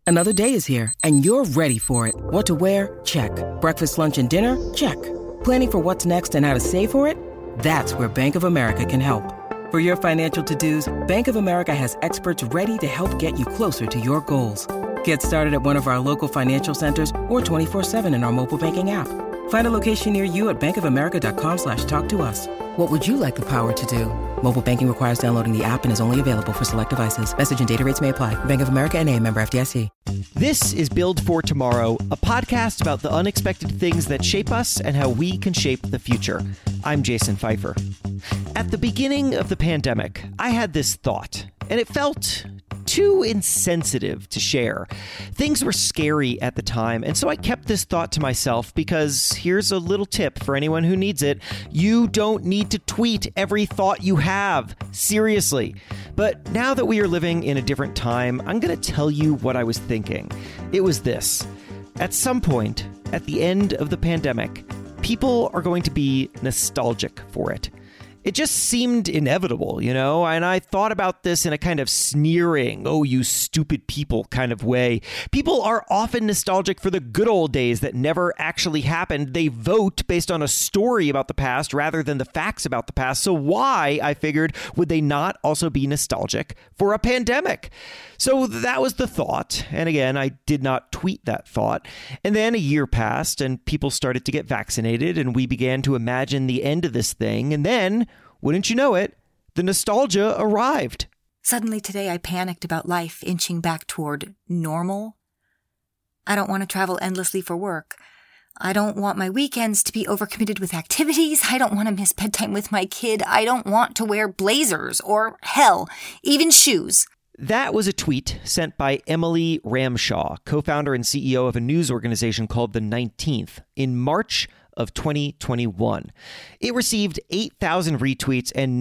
Another day is here, and you're ready for it. What to wear? Check. Breakfast, lunch, and dinner? Check. Planning for what's next and how to save for it? That's where Bank of America can help. For your financial to-dos, Bank of America has experts ready to help get you closer to your goals. Get started at one of our local financial centers or 24/7 in our mobile banking app. Find a location near you at bankofamerica.com/talktous. What would you like the power to do? Mobile banking requires downloading the app and is only available for select devices. Message and data rates may apply. Bank of America N.A., member FDIC. This is Build for Tomorrow, a podcast about the unexpected things that shape us and how we can shape the future. I'm Jason Pfeiffer. At the beginning of the pandemic, I had this thought, and it felt too insensitive to share. Things were scary at the time, and so I kept this thought to myself because here's a little tip for anyone who needs it. You don't need to tweet every thought you have. Seriously. But now that we are living in a different time, I'm going to tell you what I was thinking. It was this. At some point, at the end of the pandemic, people are going to be nostalgic for it. It just seemed inevitable, you know, and I thought about this in a kind of sneering, oh, you stupid people kind of way. People are often nostalgic for the good old days that never actually happened. They vote based on a story about the past rather than the facts about the past. So why, I figured, would they not also be nostalgic for a pandemic? So that was the thought. And again, I did not tweet that thought. And then a year passed and people started to get vaccinated and we began to imagine the end of this thing. And then, wouldn't you know it, the nostalgia arrived. Suddenly today I panicked about life inching back toward normal. I don't want to travel endlessly for work. I don't want my weekends to be overcommitted with activities. I don't want to miss bedtime with my kid. I don't want to wear blazers or, hell, even shoes. That was a tweet sent by Emily Ramshaw, co-founder and CEO of a news organization called The 19th, in March of 2021. It received 8,000 retweets and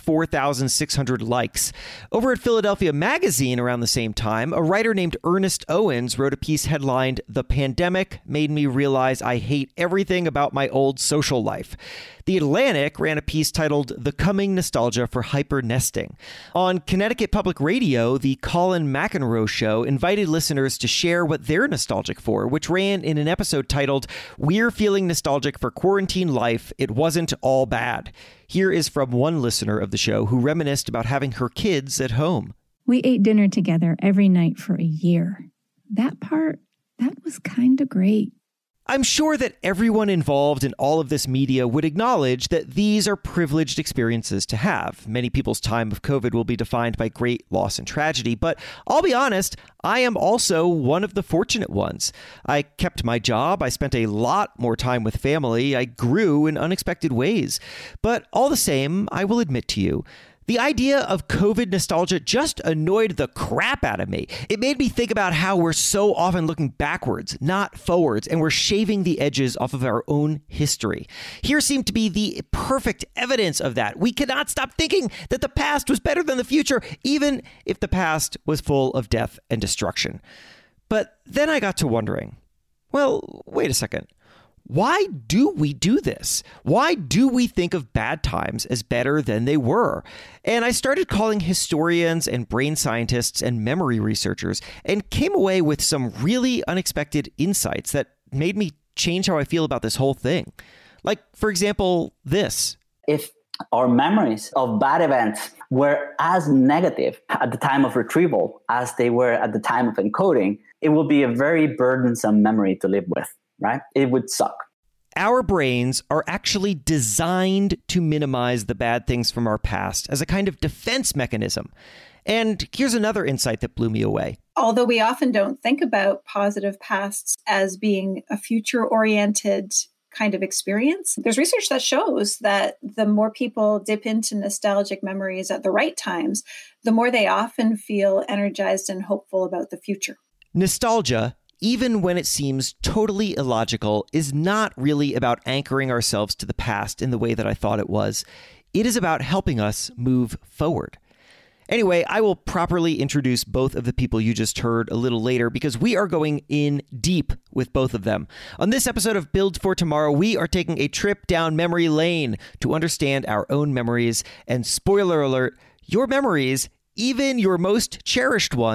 94,600 likes. Over at Philadelphia Magazine around the same time, a writer named Ernest Owens wrote a piece headlined, "The Pandemic Made Me Realize I Hate Everything About My Old Social Life." The Atlantic ran a piece titled "The Coming Nostalgia for Hyper-Nesting." On Connecticut Public Radio, the Colin McEnroe Show invited listeners to share what they're nostalgic for, which ran in an episode titled, "We're Feeling Nostalgic for Quarantine Life. It Wasn't All Bad." Here is from one listener of the show who reminisced about having her kids at home. We ate dinner together every night for a year. That was kind of great. I'm sure that everyone involved in all of this media would acknowledge that these are privileged experiences to have. Many people's time of COVID will be defined by great loss and tragedy, but I'll be honest, I am also one of the fortunate ones. I kept my job, I spent a lot more time with family, I grew in unexpected ways. But all the same, I will admit to you, the idea of COVID nostalgia just annoyed the crap out of me. It made me think about how we're so often looking backwards, not forwards, and we're shaving the edges off of our own history. Here seemed to be the perfect evidence of that. We cannot stop thinking that the past was better than the future, even if the past was full of death and destruction. But then I got to wondering, well, wait a second. Why do we do this? Why do we think of bad times as better than they were? And I started calling historians and brain scientists and memory researchers and came away with some really unexpected insights that made me change how I feel about this whole thing. Like, for example, this. If our memories of bad events were as negative at the time of retrieval as they were at the time of encoding, it will be a very burdensome memory to live with. Right? It would suck. Our brains are actually designed to minimize the bad things from our past as a kind of defense mechanism. And here's another insight that blew me away. Although we often don't think about positive pasts as being a future-oriented kind of experience, there's research that shows that the more people dip into nostalgic memories at the right times, the more they often feel energized and hopeful about the future. Nostalgia, even when it seems totally illogical, is not really about anchoring ourselves to the past in the way that I thought it was. It is about helping us move forward. Anyway, I will properly introduce both of the people you just heard a little later because we are going in deep with both of them. On this episode of Build for Tomorrow, we are taking a trip down memory lane to understand our own memories. And spoiler alert, your memories, even your most cherished ones,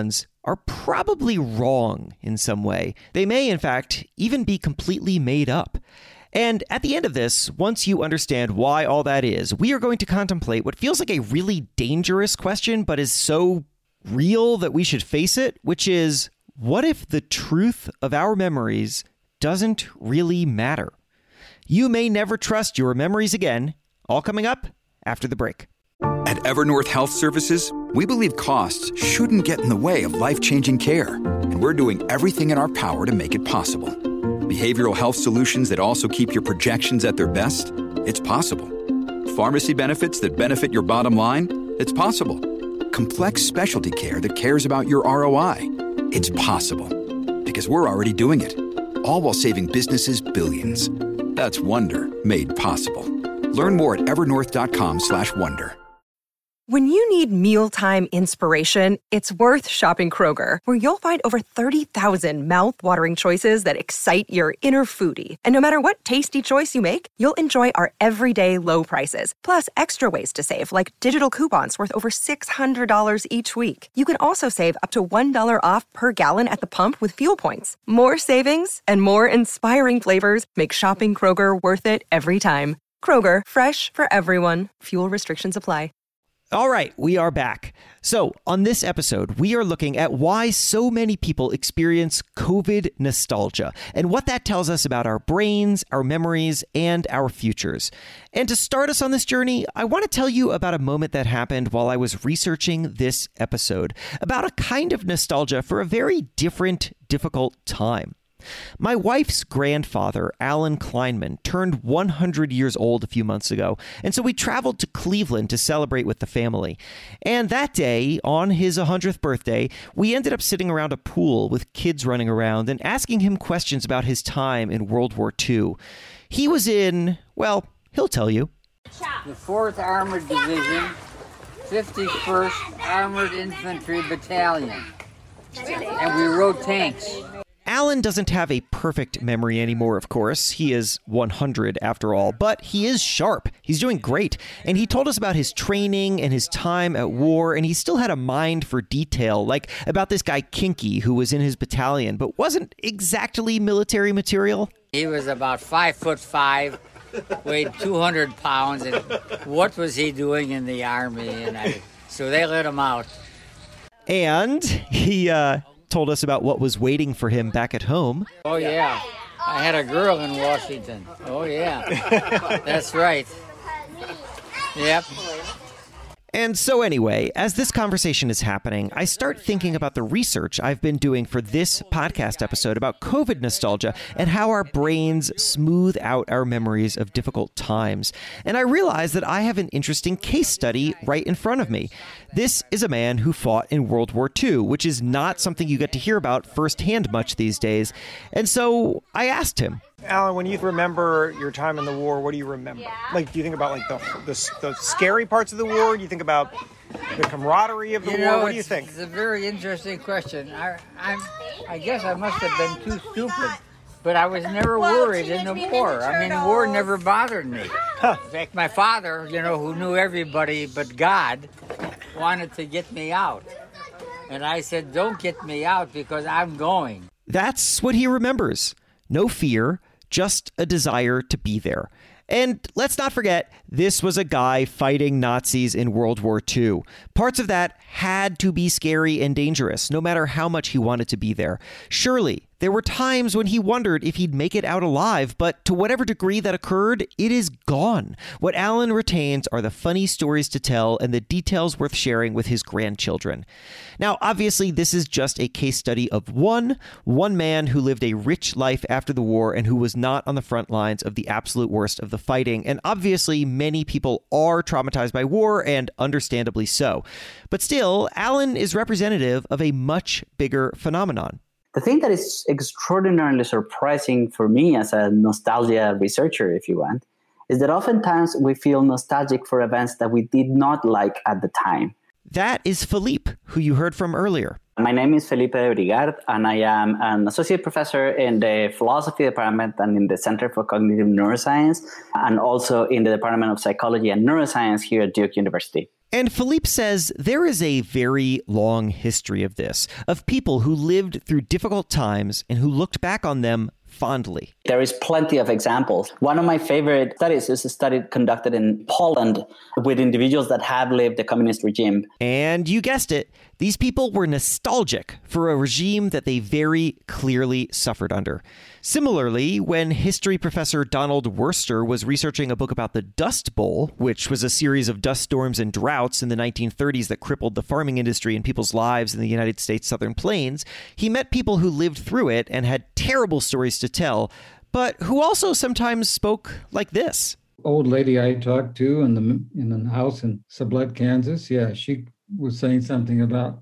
are probably wrong in some way. They may, in fact, even be completely made up. And at the end of this, once you understand why all that is, we are going to contemplate what feels like a really dangerous question, but is so real that we should face it, which is, what if the truth of our memories doesn't really matter? You may never trust your memories again. All coming up after the break. At Evernorth Health Services, we believe costs shouldn't get in the way of life-changing care, and we're doing everything in our power to make it possible. Behavioral health solutions that also keep your projections at their best? It's possible. Pharmacy benefits that benefit your bottom line? It's possible. Complex specialty care that cares about your ROI? It's possible. Because we're already doing it. All while saving businesses billions. That's Wonder made possible. Learn more at evernorth.com/wonder. When you need mealtime inspiration, it's worth shopping Kroger, where you'll find over 30,000 mouth-watering choices that excite your inner foodie. And no matter what tasty choice you make, you'll enjoy our everyday low prices, plus extra ways to save, like digital coupons worth over $600 each week. You can also save up to $1 off per gallon at the pump with fuel points. More savings and more inspiring flavors make shopping Kroger worth it every time. Kroger, fresh for everyone. Fuel restrictions apply. All right, we are back. So on this episode, we are looking at why so many people experience COVID nostalgia and what that tells us about our brains, our memories, and our futures. And to start us on this journey, I want to tell you about a moment that happened while I was researching this episode, about a kind of nostalgia for a very different, difficult time. My wife's grandfather, Alan Kleinman, turned 100 years old a few months ago, and so we traveled to Cleveland to celebrate with the family. And that day, on his 100th birthday, we ended up sitting around a pool with kids running around and asking him questions about his time in World War II. He was in, well, he'll tell you. The 4th Armored Division, 51st Armored Infantry Battalion, and we rode tanks. Alan doesn't have a perfect memory anymore, of course. He is 100 after all, but he is sharp. He's doing great. And he told us about his training and his time at war, and he still had a mind for detail, like about this guy Kinky, who was in his battalion, but wasn't exactly military material. He was about 5'5", weighed 200 pounds, and what was he doing in the Army? So they let him out. And he told us about what was waiting for him back at home. Oh, yeah. I had a girl in Washington. Oh, yeah. That's right. Yep. And so anyway, as this conversation is happening, I start thinking about the research I've been doing for this podcast episode about COVID nostalgia and how our brains smooth out our memories of difficult times. And I realize that I have an interesting case study right in front of me. This is a man who fought in World War II, which is not something you get to hear about firsthand much these days. And so I asked him, Alan, when you remember your time in the war, what do you remember? Like, do you think about like the scary parts of the war? Do you think about the camaraderie of the war? What do you think? It's a very interesting question. I guess I must have been too stupid, but I was never worried in the war. I mean, war never bothered me. In fact, my father, who knew everybody but God, wanted to get me out. And I said, don't get me out because I'm going. That's what he remembers. No fear, just a desire to be there. And let's not forget, this was a guy fighting Nazis in World War II. Parts of that had to be scary and dangerous, no matter how much he wanted to be there. Surely, there were times when he wondered if he'd make it out alive, but to whatever degree that occurred, it is gone. What Alan retains are the funny stories to tell and the details worth sharing with his grandchildren. Now, obviously, this is just a case study of one man who lived a rich life after the war and who was not on the front lines of the absolute worst of the fighting. And obviously, many people are traumatized by war, and understandably so. But still, Alan is representative of a much bigger phenomenon. The thing that is extraordinarily surprising for me as a nostalgia researcher, if you want, is that oftentimes we feel nostalgic for events that we did not like at the time. That is Felipe, who you heard from earlier. My name is Felipe Brigard, and I am an associate professor in the philosophy department and in the Center for Cognitive Neuroscience, and also in the Department of Psychology and Neuroscience here at Duke University. And Philippe says there is a very long history of this, of people who lived through difficult times and who looked back on them fondly. There is plenty of examples. One of my favorite studies is a study conducted in Poland with individuals that have lived the communist regime. And you guessed it, these people were nostalgic for a regime that they very clearly suffered under. Similarly, when history professor Donald Worster was researching a book about the Dust Bowl, which was a series of dust storms and droughts in the 1930s that crippled the farming industry and people's lives in the United States Southern Plains, he met people who lived through it and had terrible stories to tell, but who also sometimes spoke like this. Old lady I talked to in the house in Sublette, Kansas, she was saying something about,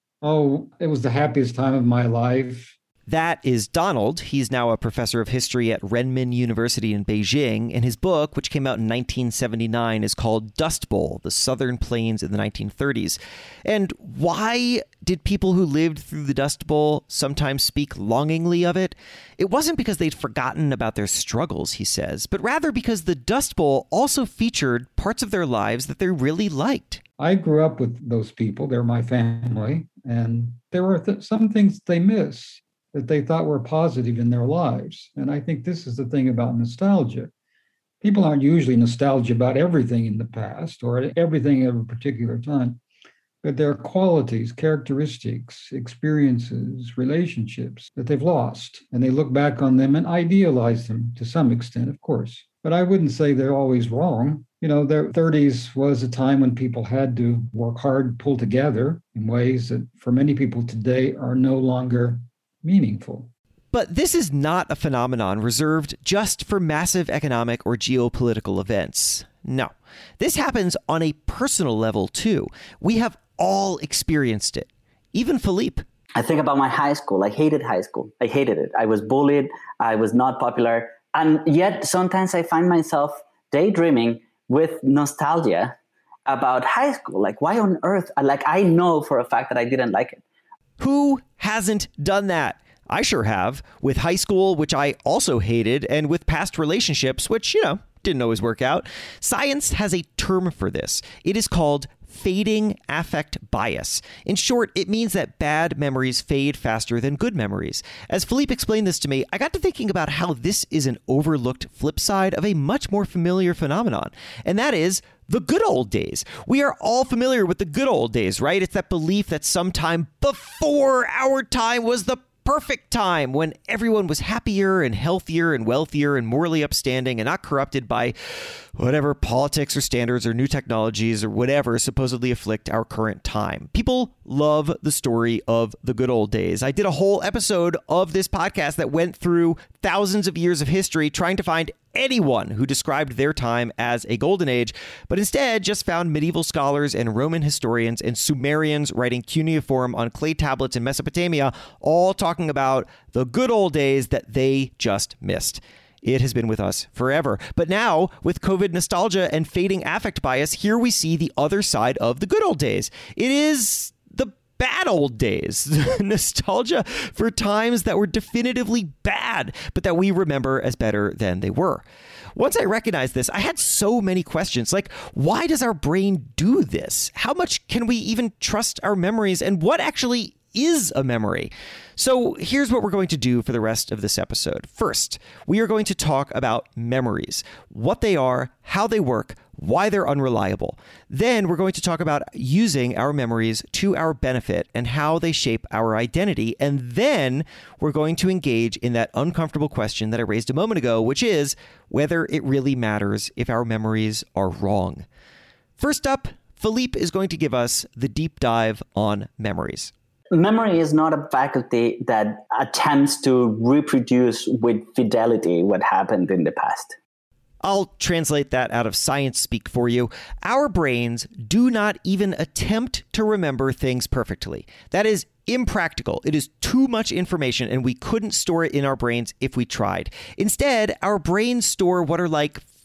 it was the happiest time of my life. That is Donald. He's now a professor of history at Renmin University in Beijing, and his book, which came out in 1979, is called Dust Bowl, The Southern Plains in the 1930s. And why did people who lived through the Dust Bowl sometimes speak longingly of it? It wasn't because they'd forgotten about their struggles, he says, but rather because the Dust Bowl also featured parts of their lives that they really liked. I grew up with those people. They're my family, and there were some things they miss that they thought were positive in their lives. And I think this is the thing about nostalgia. People aren't usually nostalgic about everything in the past or everything at a particular time, but there are qualities, characteristics, experiences, relationships that they've lost. And they look back on them and idealize them to some extent, of course. But I wouldn't say they're always wrong. Their 30s was a time when people had to work hard, pull together in ways that for many people today are no longer meaningful. But this is not a phenomenon reserved just for massive economic or geopolitical events. No, this happens on a personal level too. We have all experienced it. Even Philippe. I think about my high school. I hated high school. I hated it. I was bullied. I was not popular. And yet sometimes I find myself daydreaming with nostalgia about high school. Like, why on earth? I know for a fact that I didn't like it. Who hasn't done that? I sure have, with high school, which I also hated, and with past relationships, which, didn't always work out. Science has a term for this. It is called fading affect bias. In short, it means that bad memories fade faster than good memories. As Philippe explained this to me, I got to thinking about how this is an overlooked flip side of a much more familiar phenomenon, and that is the good old days. We are all familiar with the good old days, right? It's that belief that sometime before our time was the perfect time when everyone was happier and healthier and wealthier and morally upstanding and not corrupted by whatever politics or standards or new technologies or whatever supposedly afflict our current time. People love the story of the good old days. I did a whole episode of this podcast that went through thousands of years of history trying to find anyone who described their time as a golden age, but instead just found medieval scholars and Roman historians and Sumerians writing cuneiform on clay tablets in Mesopotamia, all talking about the good old days that they just missed. It has been with us forever. But now, with COVID nostalgia and fading affect bias, here we see the other side of the good old days. It is the bad old days. Nostalgia for times that were definitively bad, but that we remember as better than they were. Once I recognized this, I had so many questions, like, why does our brain do this? How much can we even trust our memories? And what actually is a memory? So here's what we're going to do for the rest of this episode. First, we are going to talk about memories, what they are, how they work, why they're unreliable. Then we're going to talk about using our memories to our benefit and how they shape our identity. And then we're going to engage in that uncomfortable question that I raised a moment ago, which is whether it really matters if our memories are wrong. First up, Philippe is going to give us the deep dive on memories. Memory is not a faculty that attempts to reproduce with fidelity what happened in the past. I'll translate that out of science speak for you. Our brains do not even attempt to remember things perfectly. That is impractical. It is too much information, and we couldn't store it in our brains if we tried. Instead, our brains store what are like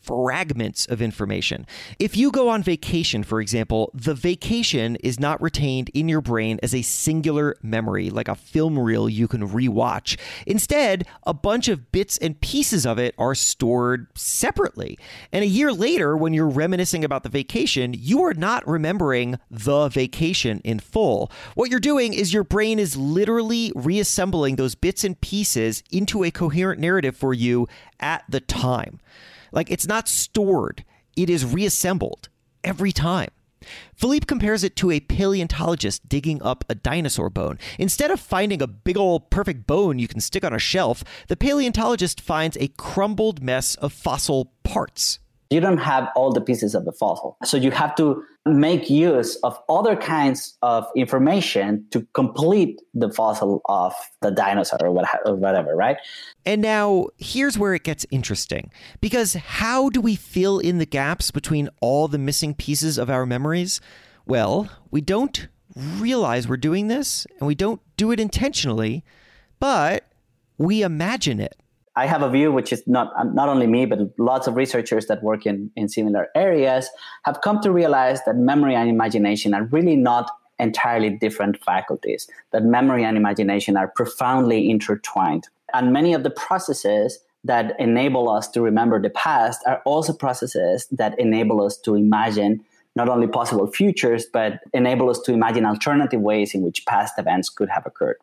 fragments of information. If you go on vacation, for example, the vacation is not retained in your brain as a singular memory, like a film reel you can rewatch. Instead, a bunch of bits and pieces of it are stored separately. And a year later, when you're reminiscing about the vacation, you are not remembering the vacation in full. What you're doing is your brain is literally reassembling those bits and pieces into a coherent narrative for you at the time. Like, it's not stored, it is reassembled every time. Philippe compares it to a paleontologist digging up a dinosaur bone. Instead of finding a big old perfect bone you can stick on a shelf, the paleontologist finds a crumbled mess of fossil parts. You don't have all the pieces of the fossil. So you have to make use of other kinds of information to complete the fossil of the dinosaur or whatever, right? And now here's where it gets interesting, because how do we fill in the gaps between all the missing pieces of our memories? Well, we don't realize we're doing this, and we don't do it intentionally, but we imagine it. I have a view, which is not only me, but lots of researchers that work in similar areas have come to realize that memory and imagination are really not entirely different faculties, that memory and imagination are profoundly intertwined. And many of the processes that enable us to remember the past are also processes that enable us to imagine not only possible futures, but enable us to imagine alternative ways in which past events could have occurred.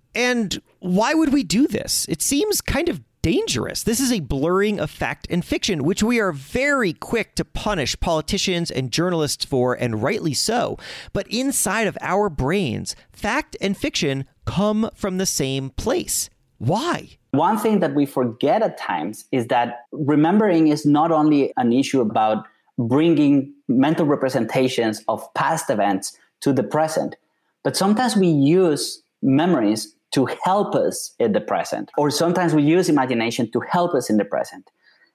And why would we do this? It seems kind of dangerous. This is a blurring of fact and fiction, which we are very quick to punish politicians and journalists for, and rightly so. But inside of our brains, fact and fiction come from the same place. Why? One thing that we forget at times is that remembering is not only an issue about bringing mental representations of past events to the present, but sometimes we use memories to help us in the present, or sometimes we use imagination to help us in the present.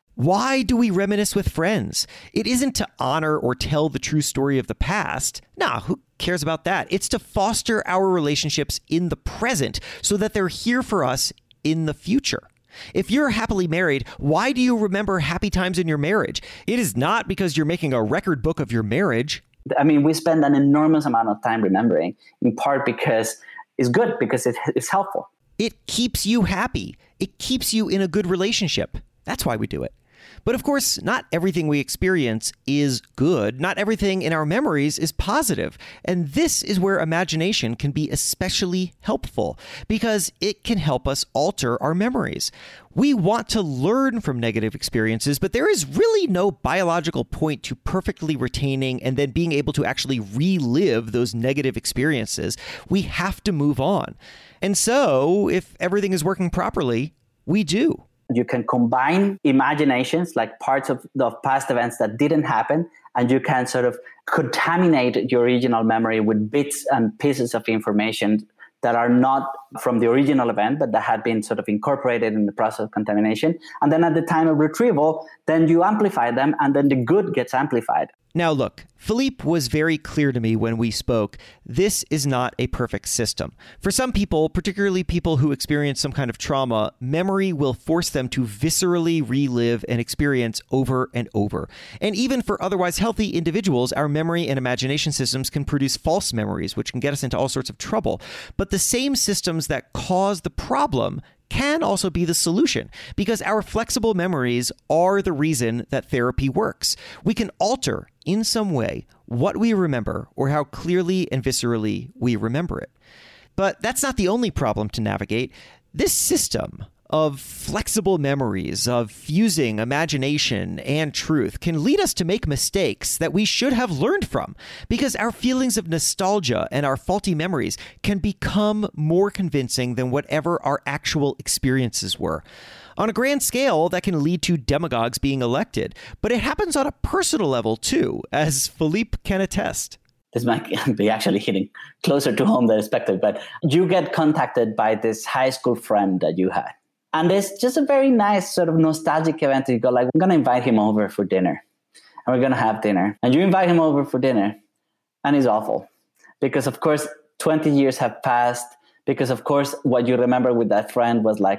Why do we reminisce with friends? It isn't to honor or tell the true story of the past. Nah, who cares about that? It's to foster our relationships in the present so that they're here for us in the future. If you're happily married, why do you remember happy times in your marriage? It is not because you're making a record book of your marriage. I mean, we spend an enormous amount of time remembering, in part because it's good, because it's helpful. It keeps you happy. It keeps you in a good relationship. That's why we do it. But of course, not everything we experience is good. Not everything in our memories is positive. And this is where imagination can be especially helpful, because it can help us alter our memories. We want to learn from negative experiences, but there is really no biological point to perfectly retaining and then being able to actually relive those negative experiences. We have to move on. And so, if everything is working properly, we do. You can combine imaginations, like parts of the past events that didn't happen, and you can sort of contaminate your original memory with bits and pieces of information that are not from the original event, but that had been sort of incorporated in the process of contamination. And then at the time of retrieval, then you amplify them, and then the good gets amplified. Now, look, Philippe was very clear to me when we spoke. This is not a perfect system. For some people, particularly people who experience some kind of trauma, memory will force them to viscerally relive an experience over and over. And even for otherwise healthy individuals, our memory and imagination systems can produce false memories, which can get us into all sorts of trouble. But the same systems that cause the problem can also be the solution, because our flexible memories are the reason that therapy works. We can alter in some way what we remember or how clearly and viscerally we remember it. But that's not the only problem to navigate. This system of flexible memories, of fusing imagination and truth, can lead us to make mistakes that we should have learned from, because our feelings of nostalgia and our faulty memories can become more convincing than whatever our actual experiences were. On a grand scale, that can lead to demagogues being elected, but it happens on a personal level too, as Philippe can attest. This might be actually hitting closer to home than expected, but you get contacted by this high school friend that you had. And it's just a very nice sort of nostalgic event. You go like, I'm going to invite him over for dinner. And we're going to have dinner. And you invite him over for dinner. And it's awful. Because, of course, 20 years have passed. Because, of course, what you remember with that friend was like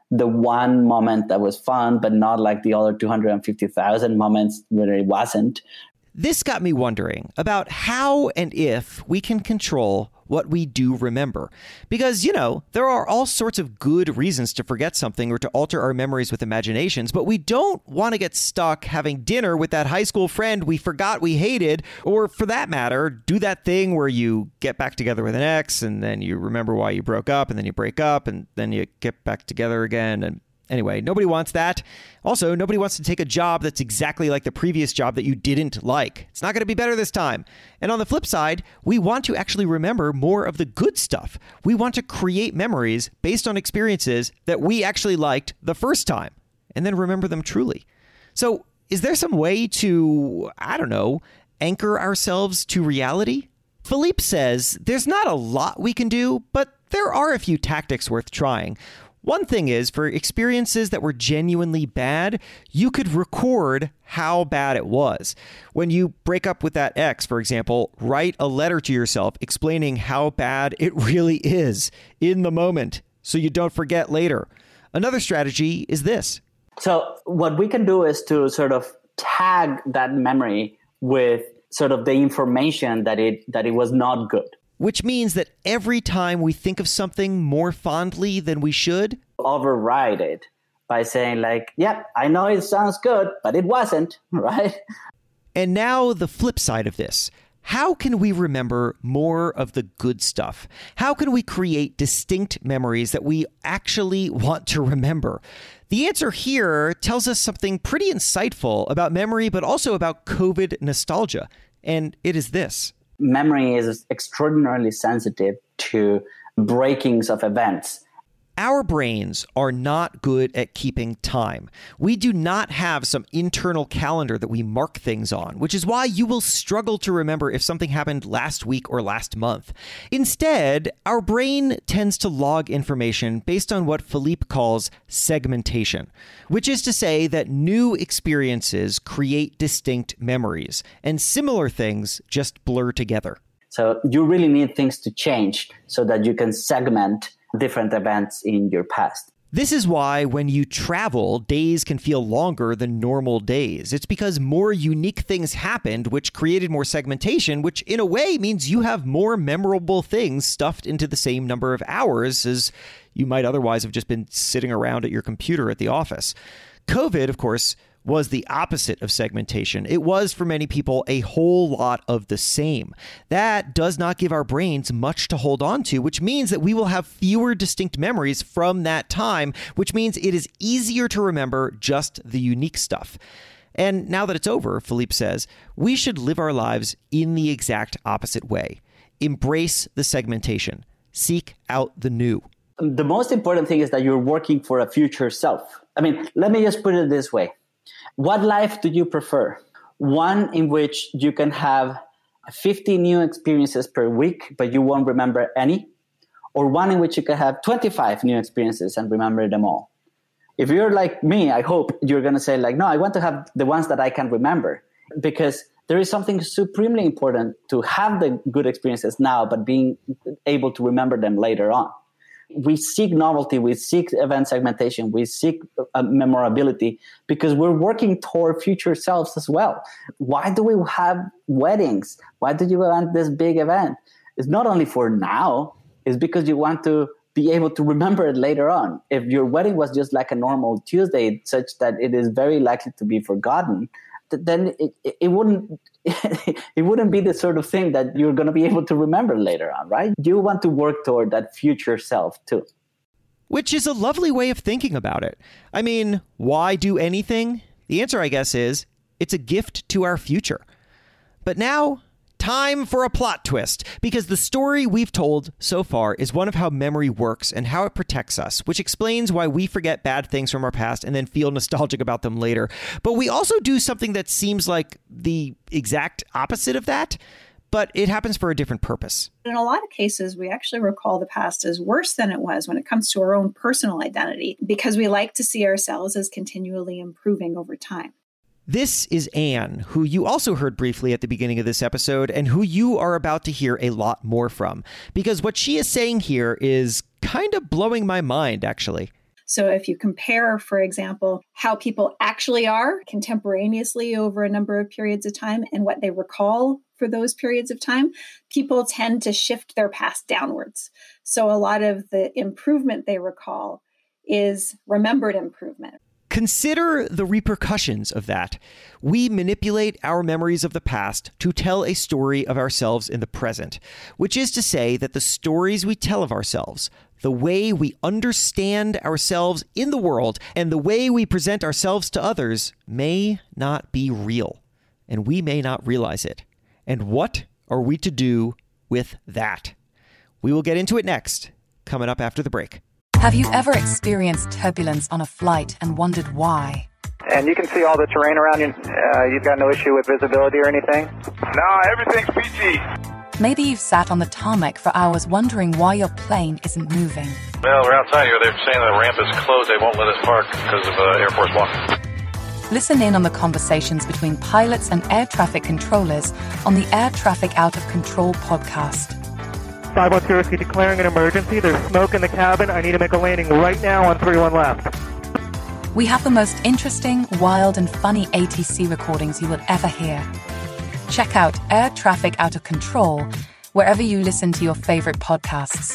the one moment that was fun, but not like the other 250,000 moments where it wasn't. This got me wondering about how and if we can control what we do remember. Because, there are all sorts of good reasons to forget something or to alter our memories with imaginations, but we don't want to get stuck having dinner with that high school friend we forgot we hated, or for that matter, do that thing where you get back together with an ex and then you remember why you broke up and then you break up and then you get back together again. And anyway, nobody wants that. Also, nobody wants to take a job that's exactly like the previous job that you didn't like. It's not going to be better this time. And on the flip side, we want to actually remember more of the good stuff. We want to create memories based on experiences that we actually liked the first time and then remember them truly. So is there some way to, anchor ourselves to reality? Philippe says there's not a lot we can do, but there are a few tactics worth trying. One thing is, for experiences that were genuinely bad, you could record how bad it was. When you break up with that ex, for example, write a letter to yourself explaining how bad it really is in the moment so you don't forget later. Another strategy is this. So what we can do is to sort of tag that memory with sort of the information that it was not good. Which means that every time we think of something more fondly than we should, override it by saying like, yep, I know it sounds good, but it wasn't, right? And now the flip side of this. How can we remember more of the good stuff? How can we create distinct memories that we actually want to remember? The answer here tells us something pretty insightful about memory, but also about COVID nostalgia. And it is this. Memory is extraordinarily sensitive to breakings of events. Our brains are not good at keeping time. We do not have some internal calendar that we mark things on, which is why you will struggle to remember if something happened last week or last month. Instead, our brain tends to log information based on what Philippe calls segmentation, which is to say that new experiences create distinct memories, and similar things just blur together. So you really need things to change so that you can segment different events in your past. This is why when you travel, days can feel longer than normal days. It's because more unique things happened, which created more segmentation, which in a way means you have more memorable things stuffed into the same number of hours as you might otherwise have just been sitting around at your computer at the office. COVID, of course, was the opposite of segmentation. It was, for many people, a whole lot of the same. That does not give our brains much to hold on to, which means that we will have fewer distinct memories from that time, which means it is easier to remember just the unique stuff. And now that it's over, Philippe says, we should live our lives in the exact opposite way. Embrace the segmentation. Seek out the new. The most important thing is that you're working for a future self. I mean, let me just put it this way. What life do you prefer? One in which you can have 50 new experiences per week, but you won't remember any? Or one in which you can have 25 new experiences and remember them all? If you're like me, I hope you're going to say like, no, I want to have the ones that I can remember, because there is something supremely important to have the good experiences now, but being able to remember them later on. We seek novelty, we seek event segmentation, we seek memorability because we're working toward future selves as well. Why do we have weddings? Why do you want this big event? It's not only for now, it's because you want to be able to remember it later on. If your wedding was just like a normal Tuesday, such that it is very likely to be forgotten, then it wouldn't it wouldn't be the sort of thing that you're going to be able to remember later on, right? You want to work toward that future self too. Which is a lovely way of thinking about it. I mean, why do anything? The answer, I guess, is it's a gift to our future. But now, time for a plot twist, because the story we've told so far is one of how memory works and how it protects us, which explains why we forget bad things from our past and then feel nostalgic about them later. But we also do something that seems like the exact opposite of that, but it happens for a different purpose. In a lot of cases, we actually recall the past as worse than it was when it comes to our own personal identity, because we like to see ourselves as continually improving over time. This is Anne, who you also heard briefly at the beginning of this episode, and who you are about to hear a lot more from. Because what she is saying here is kind of blowing my mind, actually. So if you compare, for example, how people actually are contemporaneously over a number of periods of time and what they recall for those periods of time, people tend to shift their past downwards. So a lot of the improvement they recall is remembered improvement. Consider the repercussions of that. We manipulate our memories of the past to tell a story of ourselves in the present, which is to say that the stories we tell of ourselves, the way we understand ourselves in the world, and the way we present ourselves to others may not be real, and we may not realize it. And what are we to do with that? We will get into it next, coming up after the break. Have you ever experienced turbulence on a flight and wondered why? And you can see all the terrain around you. You've got no issue with visibility or anything? No, everything's PG. Maybe you've sat on the tarmac for hours wondering why your plane isn't moving. Well, we're outside here. They're saying the ramp is closed. They won't let us park because of Air Force One. Listen in on the conversations between pilots and air traffic controllers on the Air Traffic Out of Control podcast. 510 Whiskey declaring an emergency. There's smoke in the cabin. I need to make a landing right now on 31 left. We have the most interesting, wild, and funny ATC recordings you will ever hear. Check out Air Traffic Out of Control wherever you listen to your favorite podcasts.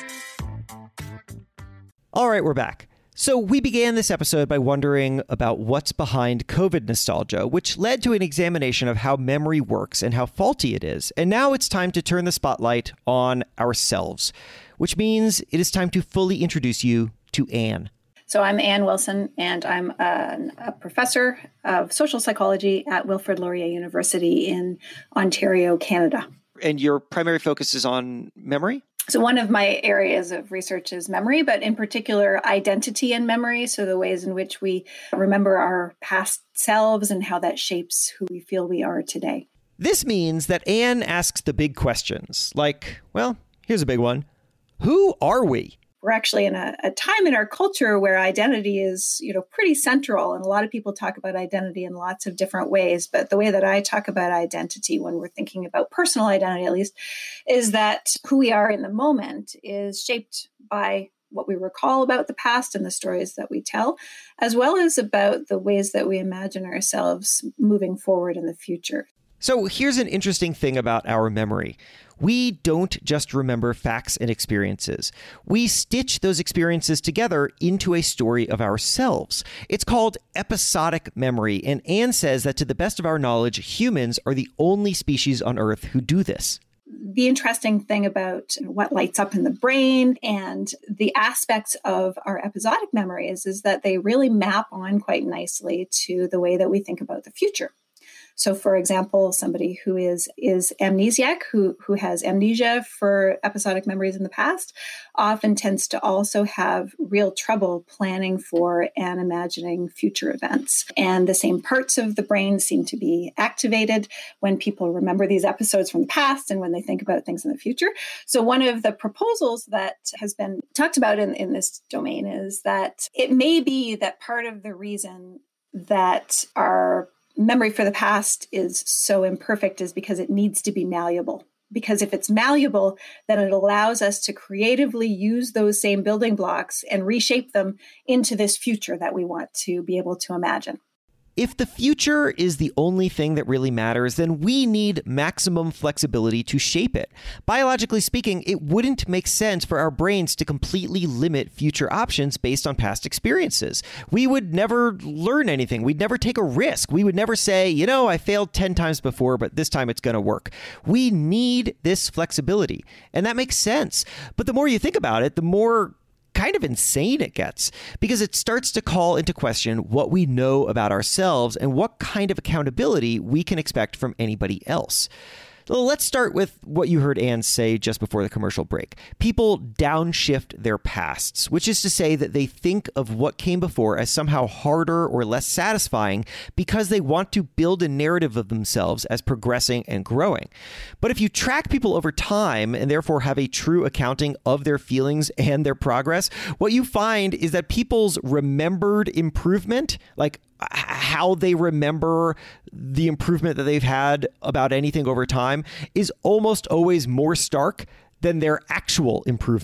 All right, we're back. So we began this episode by wondering about what's behind COVID nostalgia, which led to an examination of how memory works and how faulty it is. And now it's time to turn the spotlight on ourselves, which means it is time to fully introduce you to Anne. So I'm Anne Wilson, and I'm a professor of social psychology at Wilfrid Laurier University in Ontario, Canada. And your primary focus is on memory? So one of my areas of research is memory, but in particular, identity and memory. So the ways in which we remember our past selves and how that shapes who we feel we are today. This means that Anne asks the big questions, like, well, here's a big one. Who are we? We're actually in a time in our culture where identity is, pretty central. And a lot of people talk about identity in lots of different ways. But the way that I talk about identity when we're thinking about personal identity, at least, is that who we are in the moment is shaped by what we recall about the past and the stories that we tell, as well as about the ways that we imagine ourselves moving forward in the future. So here's an interesting thing about our memory. We don't just remember facts and experiences. We stitch those experiences together into a story of ourselves. It's called episodic memory, and Anne says that to the best of our knowledge, humans are the only species on Earth who do this. The interesting thing about what lights up in the brain and the aspects of our episodic memories is that they really map on quite nicely to the way that we think about the future. So, for example, somebody who is amnesiac, who has amnesia for episodic memories in the past, often tends to also have real trouble planning for and imagining future events. And the same parts of the brain seem to be activated when people remember these episodes from the past and when they think about things in the future. So one of the proposals that has been talked about in this domain is that it may be that part of the reason that our memory for the past is so imperfect is because it needs to be malleable. Because if it's malleable, then it allows us to creatively use those same building blocks and reshape them into this future that we want to be able to imagine. If the future is the only thing that really matters, then we need maximum flexibility to shape it. Biologically speaking, it wouldn't make sense for our brains to completely limit future options based on past experiences. We would never learn anything. We'd never take a risk. We would never say, I failed 10 times before, but this time it's going to work. We need this flexibility, and that makes sense. But the more you think about it, the more kind of insane it gets, because it starts to call into question what we know about ourselves and what kind of accountability we can expect from anybody else. So let's start with what you heard Anne say just before the commercial break. People downshift their pasts, which is to say that they think of what came before as somehow harder or less satisfying because they want to build a narrative of themselves as progressing and growing. But if you track people over time and therefore have a true accounting of their feelings and their progress, what you find is that people's remembered improvement, like how they remember the improvement that they've had about anything over time, is almost always more stark than their actual improvement.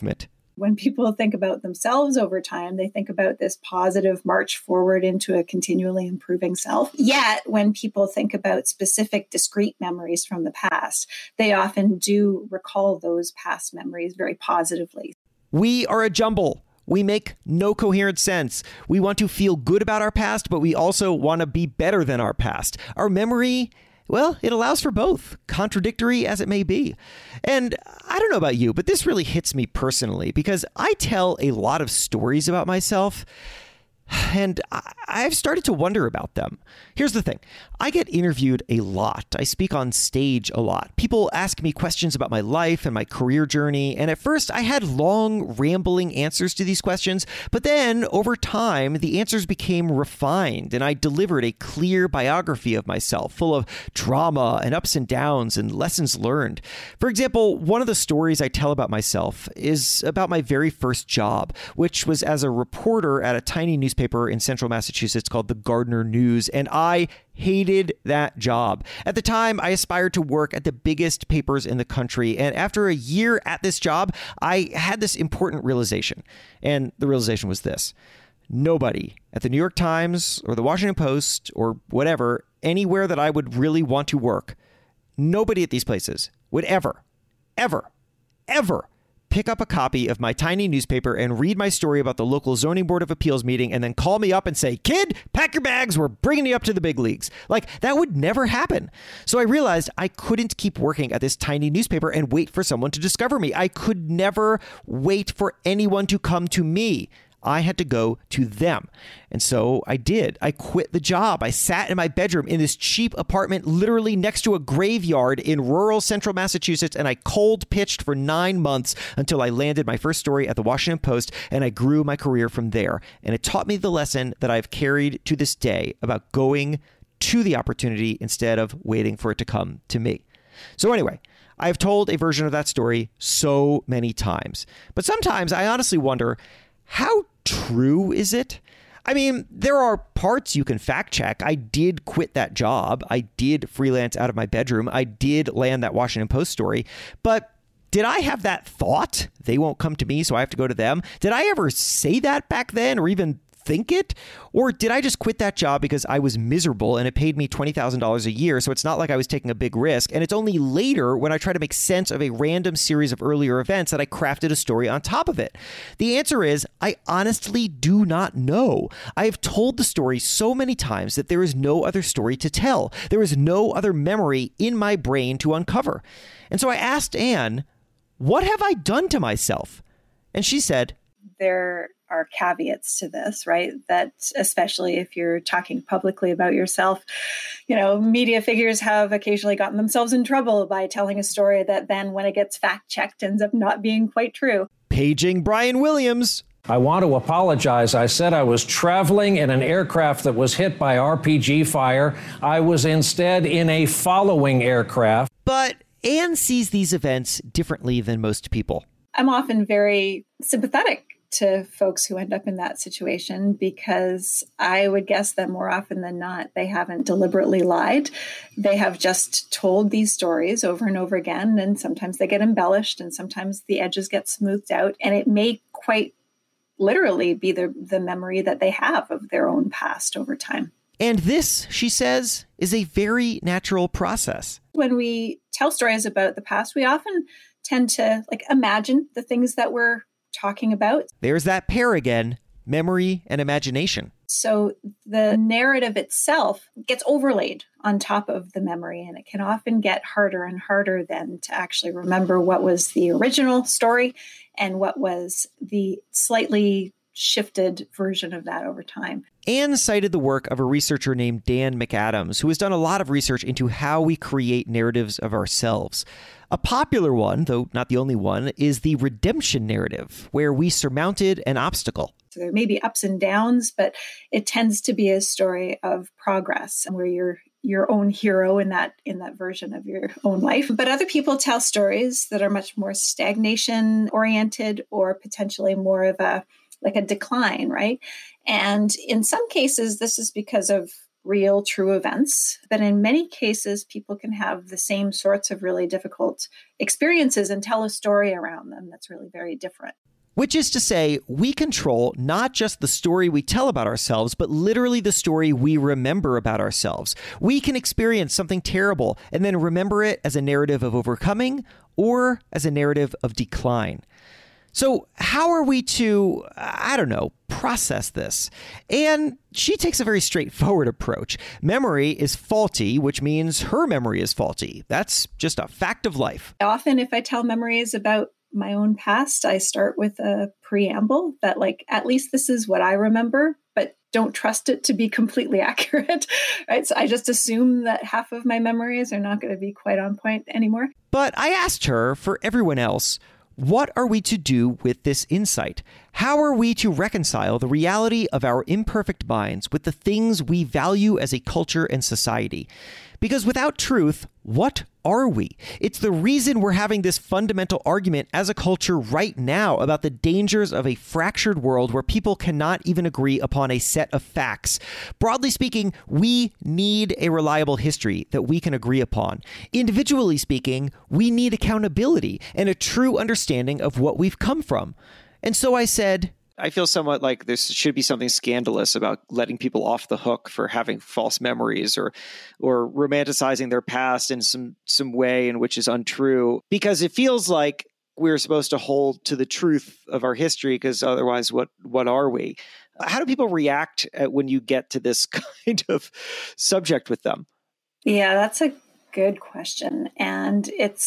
When people think about themselves over time, they think about this positive march forward into a continually improving self. Yet, when people think about specific discrete memories from the past, they often do recall those past memories very positively. We are a jumble. We make no coherent sense. We want to feel good about our past, but we also want to be better than our past. Our memory, well, it allows for both, contradictory as it may be. And I don't know about you, but this really hits me personally because I tell a lot of stories about myself, and I've started to wonder about them. Here's the thing. I get interviewed a lot. I speak on stage a lot. People ask me questions about my life and my career journey. And at first, I had long, rambling answers to these questions. But then, over time, the answers became refined, and I delivered a clear biography of myself, full of drama and ups and downs and lessons learned. For example, one of the stories I tell about myself is about my very first job, which was as a reporter at a tiny newspaper in central Massachusetts called the Gardner News, and I hated that job. At the time, I aspired to work at the biggest papers in the country, and after a year at this job, I had this important realization, and the realization was this. Nobody at the New York Times or the Washington Post or whatever, anywhere that I would really want to work, nobody at these places would ever pick up a copy of my tiny newspaper and read my story about the local zoning board of appeals meeting and then call me up and say, "Kid, pack your bags. We're bringing you up to the big leagues." Like, that would never happen. So I realized I couldn't keep working at this tiny newspaper and wait for someone to discover me. I could never wait for anyone to come to me. I had to go to them. And so I did. I quit the job. I sat in my bedroom in this cheap apartment, literally next to a graveyard in rural central Massachusetts, and I cold pitched for 9 months until I landed my first story at the Washington Post, and I grew my career from there. And it taught me the lesson that I've carried to this day about going to the opportunity instead of waiting for it to come to me. So anyway, I've told a version of that story so many times. But sometimes I honestly wonder, how true is it? I mean, there are parts you can fact check. I did quit that job. I did freelance out of my bedroom. I did land that Washington Post story. But did I have that thought? They won't come to me, so I have to go to them. Did I ever say that back then or even think it? Or did I just quit that job because I was miserable and it paid me $20,000 a year, so it's not like I was taking a big risk, and it's only later when I try to make sense of a random series of earlier events that I crafted a story on top of it? The answer is, I honestly do not know. I have told the story so many times that there is no other story to tell. There is no other memory in my brain to uncover. And so I asked Anne, what have I done to myself? And she said, there are caveats to this, right? That especially if you're talking publicly about yourself, media figures have occasionally gotten themselves in trouble by telling a story that then when it gets fact checked ends up not being quite true. Paging Brian Williams. I want to apologize. I said I was traveling in an aircraft that was hit by RPG fire. I was instead in a following aircraft. But Anne sees these events differently than most people. I'm often very sympathetic to folks who end up in that situation because I would guess that more often than not, they haven't deliberately lied. They have just told these stories over and over again, and sometimes they get embellished and sometimes the edges get smoothed out, and it may quite literally be the memory that they have of their own past over time. And this, she says, is a very natural process. When we tell stories about the past, we often tend to imagine the things that we're talking about. There's that pair again, memory and imagination. So the narrative itself gets overlaid on top of the memory, and it can often get harder and harder then to actually remember what was the original story and what was the slightly shifted version of that over time. Anne cited the work of a researcher named Dan McAdams, who has done a lot of research into how we create narratives of ourselves. A popular one, though not the only one, is the redemption narrative, where we surmounted an obstacle. So there may be ups and downs, but it tends to be a story of progress and where you're your own hero in that version of your own life. But other people tell stories that are much more stagnation oriented or potentially more of a decline, right? And in some cases, this is because of real, true events. But in many cases, people can have the same sorts of really difficult experiences and tell a story around them that's really very different. Which is to say, we control not just the story we tell about ourselves, but literally the story we remember about ourselves. We can experience something terrible and then remember it as a narrative of overcoming or as a narrative of decline. So how are we to, process this? And she takes a very straightforward approach. Memory is faulty, which means her memory is faulty. That's just a fact of life. Often, if I tell memories about my own past, I start with a preamble that, at least this is what I remember, but don't trust it to be completely accurate, right? So I just assume that half of my memories are not going to be quite on point anymore. But I asked her, for everyone else, what are we to do with this insight? How are we to reconcile the reality of our imperfect minds with the things we value as a culture and society? Because without truth, what are we? It's the reason we're having this fundamental argument as a culture right now about the dangers of a fractured world where people cannot even agree upon a set of facts. Broadly speaking, we need a reliable history that we can agree upon. Individually speaking, we need accountability and a true understanding of what we've come from. And so I said, I feel somewhat like there should be something scandalous about letting people off the hook for having false memories or romanticizing their past in some way in which is untrue, because it feels like we're supposed to hold to the truth of our history, because otherwise what are we? How do people react when you get to this kind of subject with them? Yeah, that's a good question. And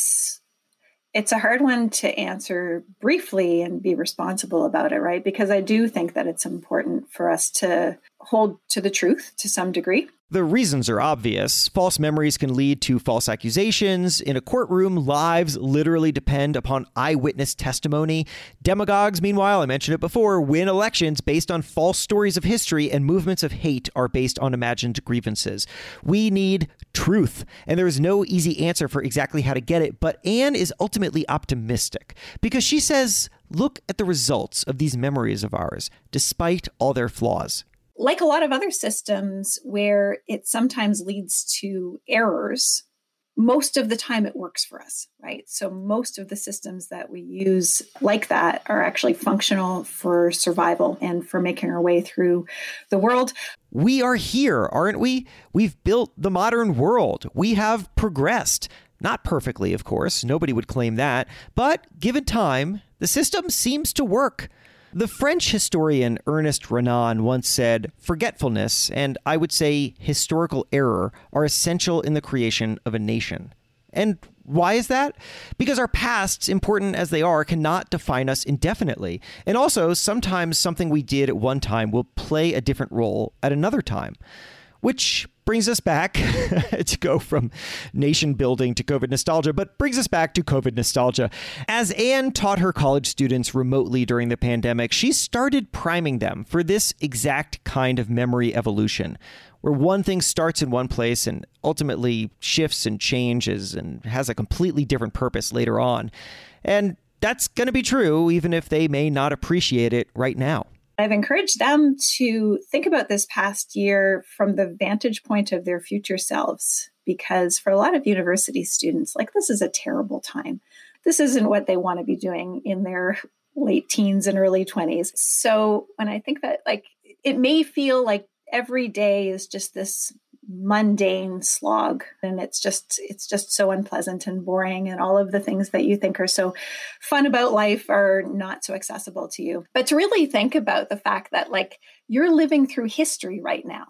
it's a hard one to answer briefly and be responsible about it, right? Because I do think that it's important for us to hold to the truth to some degree. The reasons are obvious. False memories can lead to false accusations. In a courtroom, lives literally depend upon eyewitness testimony. Demagogues, meanwhile, I mentioned it before, win elections based on false stories of history, and movements of hate are based on imagined grievances. We need truth, and there is no easy answer for exactly how to get it, but Anne is ultimately optimistic because she says, look at the results of these memories of ours, despite all their flaws. Like a lot of other systems where it sometimes leads to errors, most of the time it works for us, right? So most of the systems that we use like that are actually functional for survival and for making our way through the world. We are here, aren't we? We've built the modern world. We have progressed. Not perfectly, of course. Nobody would claim that. But given time, the system seems to work. The French historian Ernest Renan once said, forgetfulness, and I would say historical error, are essential in the creation of a nation. And why is that? Because our pasts, important as they are, cannot define us indefinitely. And also, sometimes something we did at one time will play a different role at another time. Which brings us back to go from nation building to COVID nostalgia, but brings us back to COVID nostalgia. As Anne taught her college students remotely during the pandemic, she started priming them for this exact kind of memory evolution, where one thing starts in one place and ultimately shifts and changes and has a completely different purpose later on. And that's going to be true, even if they may not appreciate it right now. I've encouraged them to think about this past year from the vantage point of their future selves, because for a lot of university students, this is a terrible time. This isn't what they want to be doing in their late teens and early 20s. So when I think that, it may feel like every day is just this mundane slog, and it's just so unpleasant and boring, and all of the things that you think are so fun about life are not so accessible to you. But to really think about the fact that you're living through history right now.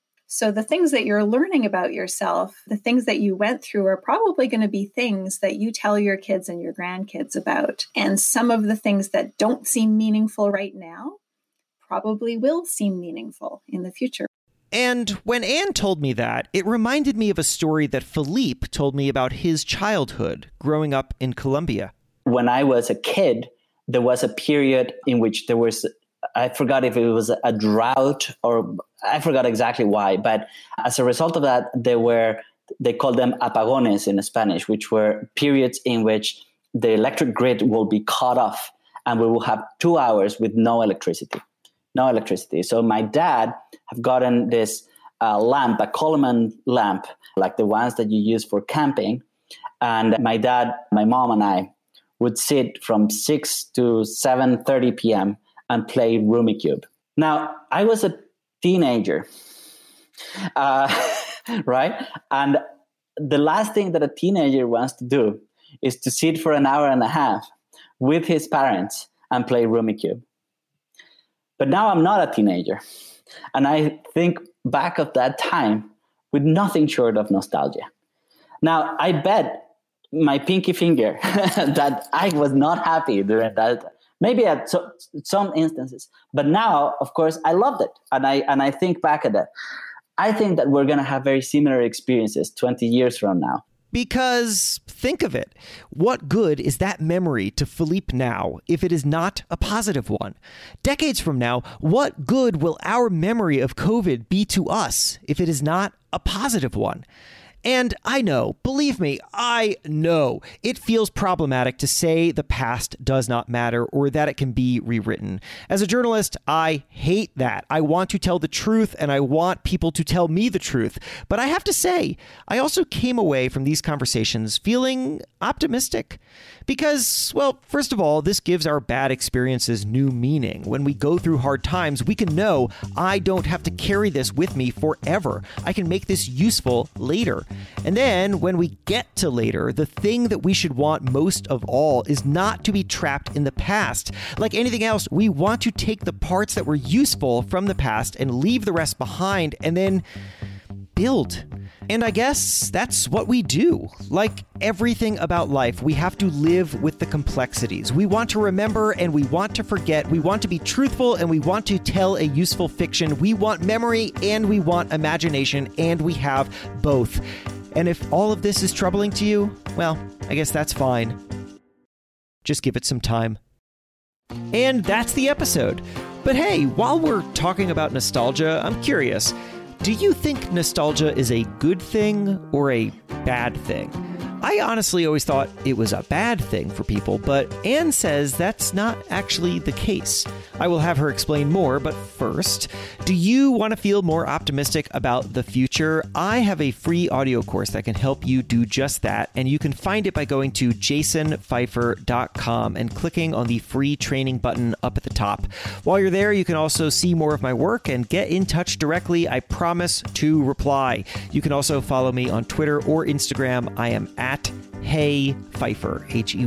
So the things that you're learning about yourself, the things that you went through, are probably going to be things that you tell your kids and your grandkids about. And some of the things that don't seem meaningful right now probably will seem meaningful in the future. And when Anne told me that, it reminded me of a story that Philippe told me about his childhood growing up in Colombia. When I was a kid, there was a period in which there was, I forgot if it was a drought or I forgot exactly why. But as a result of that, they called them apagones in Spanish, which were periods in which the electric grid will be cut off and we will have 2 hours with no electricity. So my dad have gotten this lamp, a Coleman lamp, like the ones that you use for camping. And my dad, my mom, and I would sit from 6 to 7:30 p.m. and play Rummikub. Now, I was a teenager, right? And the last thing that a teenager wants to do is to sit for an hour and a half with his parents and play Rummikub. But now I'm not a teenager. And I think back of that time with nothing short of nostalgia. Now, I bet my pinky finger that I was not happy during that, maybe at some instances. But now, of course, I loved it. And I think back at that. I think that we're going to have very similar experiences 20 years from now. Because think of it. What good is that memory to Philippe now if it is not a positive one? Decades from now, what good will our memory of COVID be to us if it is not a positive one? And I know, believe me, I know it feels problematic to say the past does not matter or that it can be rewritten. As a journalist, I hate that. I want to tell the truth and I want people to tell me the truth. But I have to say, I also came away from these conversations feeling optimistic. Because, well, first of all, this gives our bad experiences new meaning. When we go through hard times, we can know I don't have to carry this with me forever. I can make this useful later. And then when we get to later, the thing that we should want most of all is not to be trapped in the past. Like anything else, we want to take the parts that were useful from the past and leave the rest behind and then build. And I guess that's what we do. Like everything about life, we have to live with the complexities. We want to remember and we want to forget. We want to be truthful and we want to tell a useful fiction. We want memory and we want imagination, and we have both. And if all of this is troubling to you, well, I guess that's fine. Just give it some time. And that's the episode. But hey, while we're talking about nostalgia, I'm curious. Do you think nostalgia is a good thing or a bad thing? I honestly always thought it was a bad thing for people, but Anne says that's not actually the case. I will have her explain more, but first, do you want to feel more optimistic about the future? I have a free audio course that can help you do just that, and you can find it by going to jasonfeifer.com and clicking on the free training button up at the top. While you're there, you can also see more of my work and get in touch directly. I promise to reply. You can also follow me on Twitter or Instagram. I am at Hey Pfeiffer,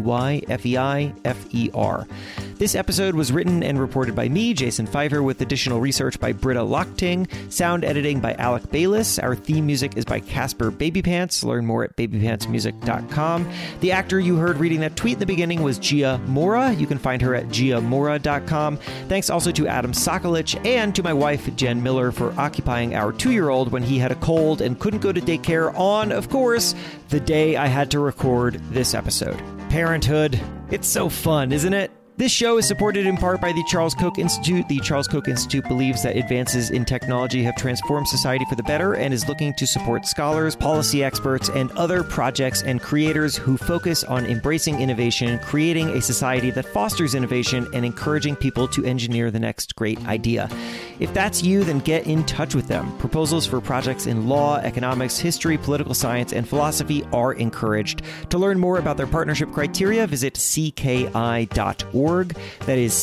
Heyfeifer. This episode was written and reported by me, Jason Pfeiffer, with additional research by Britta Lochting, sound editing by Alec Bayliss. Our theme music is by Casper Babypants. Learn more at babypantsmusic.com. The actor you heard reading that tweet in the beginning was Gia Mora. You can find her at giamora.com. Thanks also to Adam Sokolich and to my wife, Jen Miller, for occupying our 2-year-old when he had a cold and couldn't go to daycare on, of course, the day I had to record this episode. Parenthood. It's so fun, isn't it? This show is supported in part by the Charles Koch Institute. The Charles Koch Institute believes that advances in technology have transformed society for the better and is looking to support scholars, policy experts, and other projects and creators who focus on embracing innovation, creating a society that fosters innovation, and encouraging people to engineer the next great idea. If that's you, then get in touch with them. Proposals for projects in law, economics, history, political science, and philosophy are encouraged. To learn more about their partnership criteria, visit cki.org. That is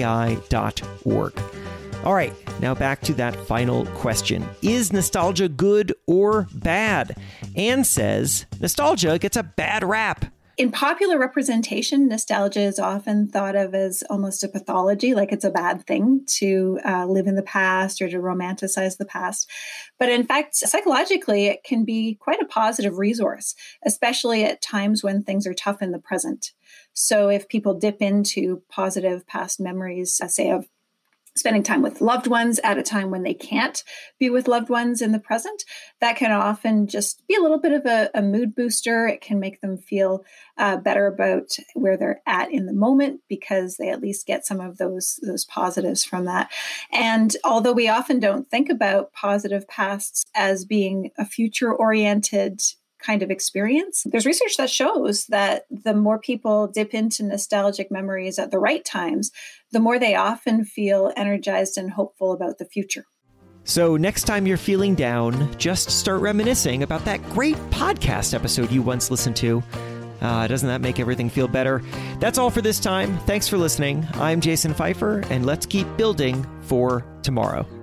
cki.org. All right, now back to that final question. Is nostalgia good or bad? Anne says nostalgia gets a bad rap. In popular representation, nostalgia is often thought of as almost a pathology, like it's a bad thing to live in the past or to romanticize the past. But in fact, psychologically, it can be quite a positive resource, especially at times when things are tough in the present. So if people dip into positive past memories, say of spending time with loved ones at a time when they can't be with loved ones in the present, that can often just be a little bit of a mood booster. It can make them feel better about where they're at in the moment because they at least get some of those positives from that. And although we often don't think about positive pasts as being a future-oriented kind of experience, there's research that shows that the more people dip into nostalgic memories at the right times, the more they often feel energized and hopeful about the future. So next time you're feeling down, just start reminiscing about that great podcast episode you once listened to. Doesn't that make everything feel better? That's all for this time. Thanks for listening. I'm Jason Feifer, and let's keep building for tomorrow.